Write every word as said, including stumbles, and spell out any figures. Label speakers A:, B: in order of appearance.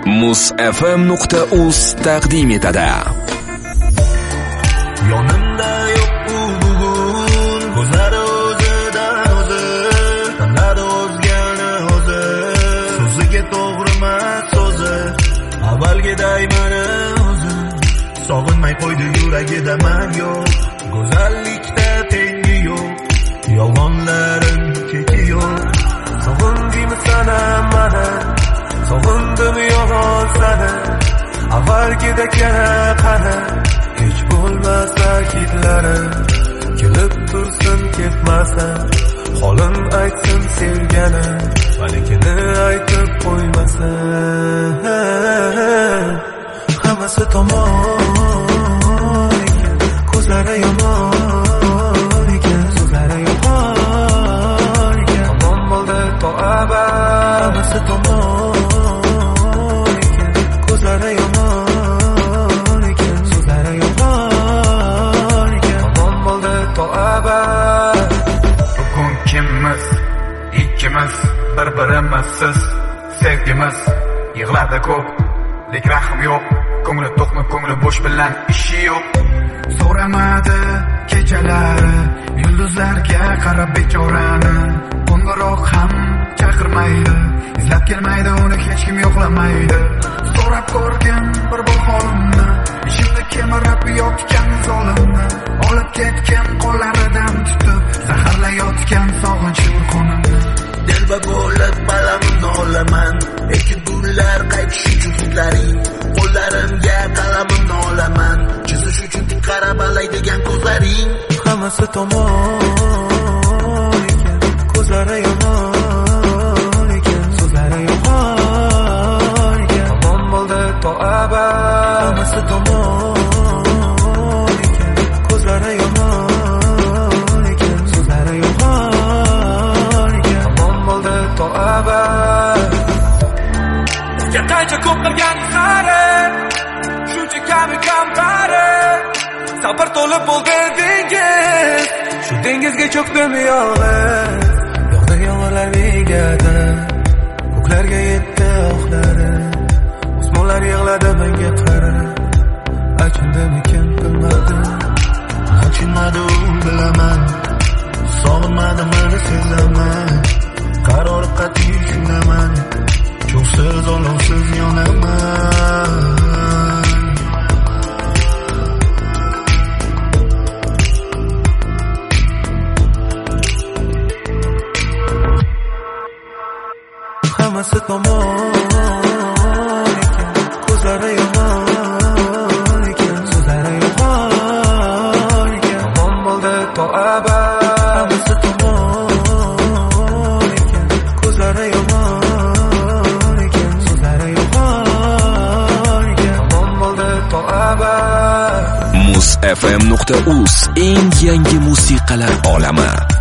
A: muz f m nuqta uz taqdim etadi.
B: Yonimda yo'q u bugun, ko'zlari o'zidan o'zi, tanlari o'zgani o'zi, so'ziga to'g'rimas so'zi, avvalgiday mana o'zi, sog'inmay qo'ydi yuragida man yo'q, go'zallikda tengi yo'q, yolg'onlarim cheki yo'q. Sog'indimi sana mana, sog'indim yolg'on sana, avvalgidek yana qani, hech bo'lmasa hidlarim, kelib tursin ketmasa, holim aytsin sevganim, malikini aytib qo'ymasa. Hammasi tomon ekan, ko'zlari yomon ekan, so'zlari yomon ekan, tomon bo'ldi to abad. Hammasi tomon ekan, ko'zlari yomon ekan, so'zlari yomon ekan, tomon bo'ldi to abad.
C: Bugun kimmiz, ikkimiz, bir-birimizsiz sevgimiz, yig'ladi ko'p, lek rahm yo'q, ko'ngli to'qmi, ko'ngli bo'sh bilan ishi yo'q. So'ramadi kechalari, yulduzlarga qarab bechorani, qo'ng'iroq ham chaqirmaydi, izlab kelmaydi uni hech kim yo'qlamaydi. So'rab ko'rgin bir bor holimni, ishimni kemirib yotgan zolimni, olib ketgan qo'llaridan tutib, zaharlayotgan sog'inch qonimni.
B: Delba bo'lib balamni olaman, lekin gullar qaytish uchun hidlaring, qo'llarimga qalamimni olaman, chizish uchun tik qarab alaydigan ko'zlaring.
D: Hammasi tomon ekan, ko'zlari yomon ekan, so'zlari yomon ekan, tomon bo'ldi to abad. Hammasi tomon ekan, ko'zlari yomon ekan, so'zlari yomon ekan, tomon bo'ldi to abad.
E: Qancha ko'p qilgan qari, shuncha kabi kamtari, sabr to'lib bo'ldi dengiz,
D: shu dengizga cho'kdim yolg'iz, yog'di yomg'irlar begadi, ko'klarga yetdi oxlari, osmonlar yig'ladi menga qarab, achindimikin bilmadim,
B: Achinmadi u bilaman, sog'inmadi meni sezaman, qarori qat'iy shunaman, cho'qsiz olovsiz yonaman.
D: Hammasi tomon ekan, ko'zlari yomon ekan, so'zlari yomon ekan,
E: tomon bo'ldi to abad.
D: Hammasi tomon ekan, ko'zlari yomon ekan, so'zlari yomon ekan,
E: tomon bo'ldi to abad.
A: muz f m nuqta uz eng yangi musiqalar olami.